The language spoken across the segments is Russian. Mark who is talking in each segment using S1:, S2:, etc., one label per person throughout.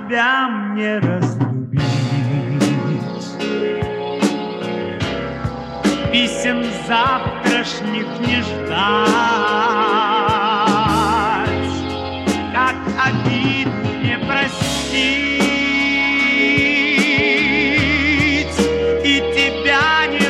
S1: тебя мне разлюбить? Писем завтрашних не ждать, как обид не простить и тебя не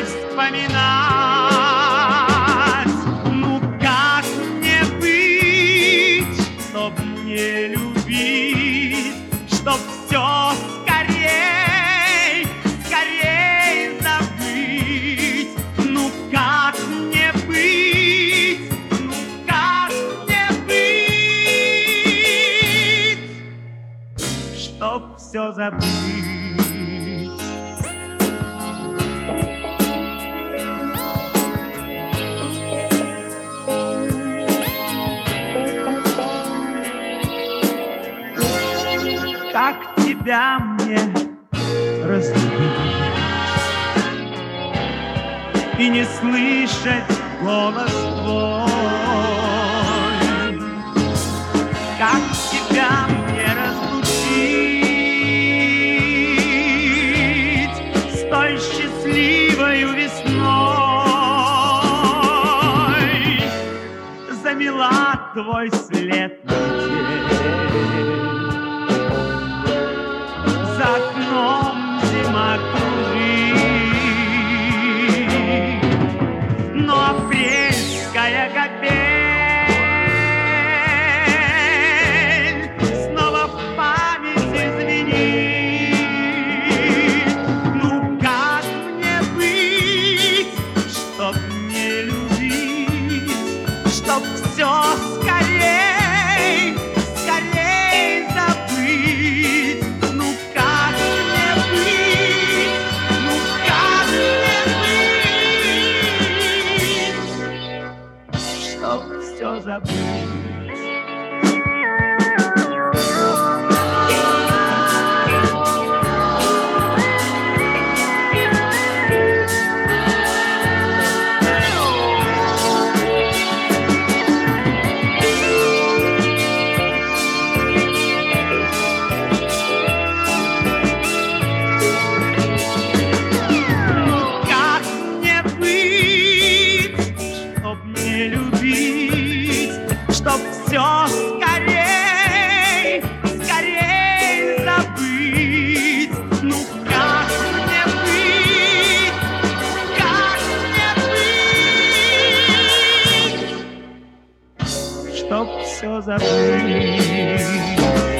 S1: вспоминать. Ну как мне быть, чтоб не любить, чтоб все скорей, скорей забыть? Ну как мне быть, ну как мне быть, чтоб все забыть? Как тебя мне разлюбить и не слышать голос твой? Как тебя мне разлучить с той счастливою весной? Замела твой след метель, за окном зима кружит, но апрельская капель снова в памяти звенит. Ну как мне быть, чтоб не любить, чтоб все скорей, скорей забыть? Ну как мне быть, ну как мне быть, чтоб все забыть? Чтоб все скорей, скорей забыть? Ну как мне быть, как мне быть, чтоб все забыть?